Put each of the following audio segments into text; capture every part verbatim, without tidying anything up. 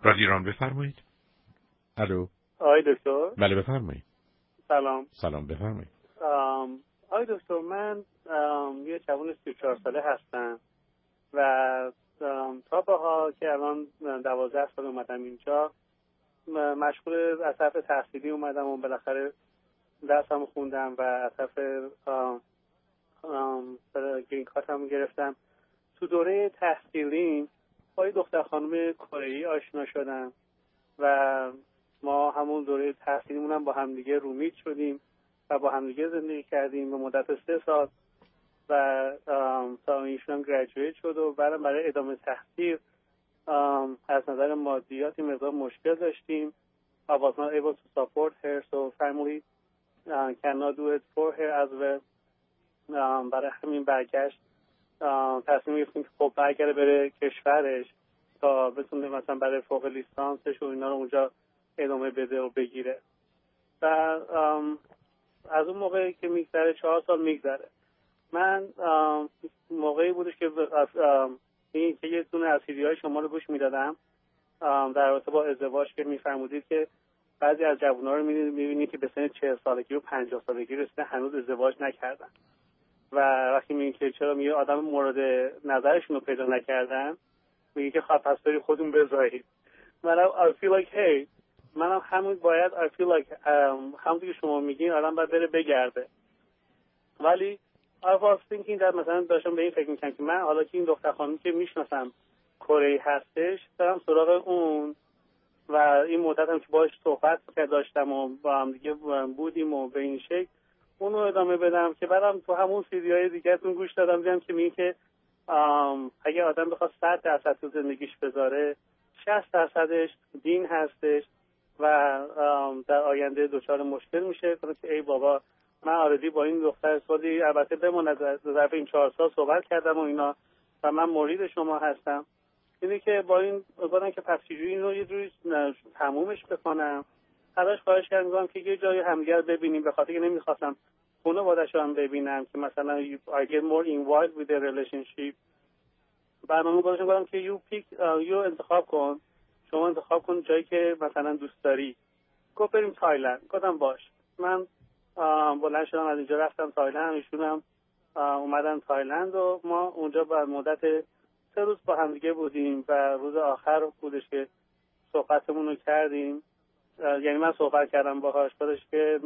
رادیو ایران بفرمایید. الو. آقای دکتر. بله بفرمایید. سلام. سلام بفرمایید. آقای دکتر من یه جوان سی و چهار ساله هستم و تا بها که الان دوازده سال اومدم اینجا، مشغول از طرف تحصیلی اومدم و بالاخره درسم خوندم و از طرف گرین کارتم گرفتم. تو دوره تحصیلی با یه دختر خانم کره‌ای آشنا شدم و ما همون دوره تحصیلیمون هم با همدیگه رومیت شدیم و با همدیگه زندگی کردیم به مدت سه سال و تا ایشون هم گریجویت شد و بعدم برای ادامه تحصیل از نظر مادیات این مقدار مشکل داشتیم. I was not able to support her, so family uh, cannot do it for her as well. um, برای همین برگشت تصمیم گرفتیم که خب برگره بره کشورش تا بتونه مثلا برای فوق لیسانسش و اینا رو اونجا ادامه بده و بگیره. و از اون موقعی که میگذره چهار سال میگذره، من موقعی بودش که این که یه دونه از سیدی‌های شما رو گوش میدادم در رابطه با ازدواج که میفرمودید که بعضی از جوان‌ها رو میبینید که به سن چهل سالگی و پنجاه سالگی رسیده هنوز ازدواج نکردن و وقتی میگین که چرا میگه آدم مورد نظرشون رو پیدا نکردن، میگه که خب پس برید خودتون بزایید. منم I feel like hey منم همون باید I feel like um, همونطور که شما میگین آدم باید بره بگرده. ولی I was thinking that مثلا داشتم به این فکر میکنم که من حالا که این دختر خانمی که میشناسم کره‌ای هستش برم سراغ اون و این مدت هم که باهاش صحبت که داشتم و با هم دیگه بودیم و به این شکل اونو ادامه بدم که بعدم تو همون سیدی‌های دیگه‌تون گوش دادم دیدم که میگه که اگه آدم بخواد صد درصد تو زندگیش بذاره شصت درصدش دین هستش و در آینده دچار مشکل میشه. که ای بابا من آردی با این دختر سالی البته بماند ظرف این چهار سال صحبت کردم و اینا و من مرید شما هستم، اینه که با این گفتم که پس چجوری اینو یه جوری تمومش بکنم. ازش خواهش کردم که یه جای همدیگه ببینیم، به خاطر اینکه نمیخواستم خانواده‌شو هم ببینم که مثلا I get more involved with the relationship. برنامه گذاشتم گفتم که you pick uh, you انتخاب کن، شما انتخاب کن جایی که مثلا دوست داری. گفت بریم تایلند. گفتم باش. من بلند شدم از اینجا رفتم تایلند، ایشون هم اومدن تایلند و ما اونجا با مدت سه روز با هم دیگه بودیم و روز آخر بودش که صحبتمون رو کردیم. یعنی من صحبت کردم باهاش خودش که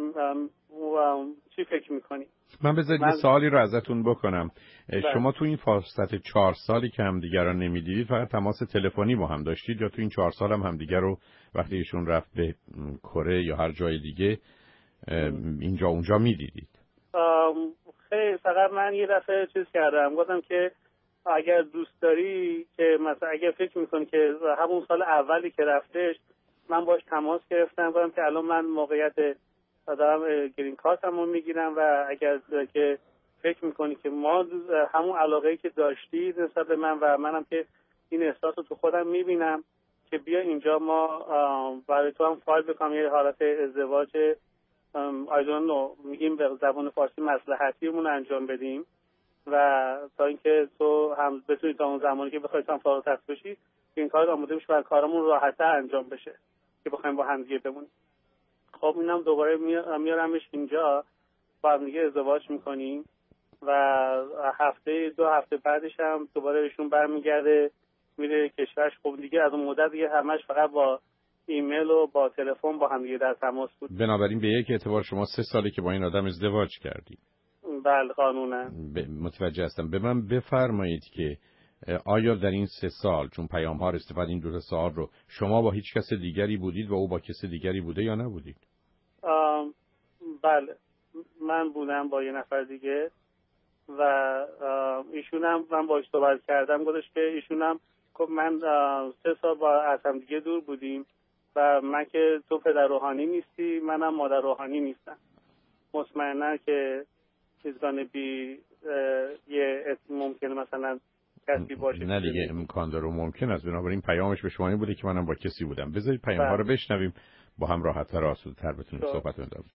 چی فکر میکنی. من بذارید من... یه سوالی رو ازتون بکنم. بله. شما تو این فرصت چهار سالی که هم دیگر رو نمیدیدید فقط تماس تلفنی با هم داشتید یا تو این چهار سال هم هم دیگر رو وقتی ایشون رفت به کره یا هر جای دیگه اینجا اونجا میدیدید؟ خیلی فقط من یه دفعه چیز کردم گفتم که اگر دوست داری که مثلا اگر فکر میکنی که همون سال اولی که رفتش من باش تماس گرفتم گفتم که الان من موقعیت دارم گرین کارتمو میگیرم و اگر که فکر میکنی که ما همون علاقه‌ای که داشتی نسبت به من و منم که این احساس رو تو خودم میبینم که بیا اینجا ما برای تو هم فایل بکنم یه حالت ازدواج I don't know میگیم به زبان فارسی مصلحتیمون انجام بدیم و تا اینکه تو هم بتونی تا اون زمانی که بخوای هم فارغ التحصیل بشی این کار آماده بشه و کارمون راحت‌تر انجام بشه که بخوایم با هم دیگه بمونیم. خب اینم دوباره میارمش اینجا با هم دیگه ازدواج میکنیم و هفته دو هفته بعدش هم دوباره ایشون برمیگرده میره کشورش. خب دیگه از اون مدت دیگه همش فقط با ایمیل و با تلفن با هم دیگه در تماس بود. بنابراین به یک اعتبار شما سه ساله که با این آدم ازدواج کردید. بله قانونا. متوجه هستم. به من بفرمایید که آیا در این سه سال چون پیام ها استفاده این دو سال رو شما با هیچ کس دیگری بودید و او با کس دیگری بوده یا نبودید؟ بله من بودم با یه نفر دیگه و ایشون هم من باهاش صحبت کردم گفتش که ایشون هم گفت من سه سال با از هم دیگه دور بودیم و من که تو پدر روحانی نیستی منم مادر روحانی نیستم، مطمئنا که چیزگانه بی یه ممکنه مثلا کسی باشه. نه دیگه امکان داره و ممکن است. بنابراین پیامش به شما این بوده که منم با کسی بودم. بذارید پیام ها رو بشنویم با هم راحت‌تر و آسوده‌تر بتونیم صحبت کنیم.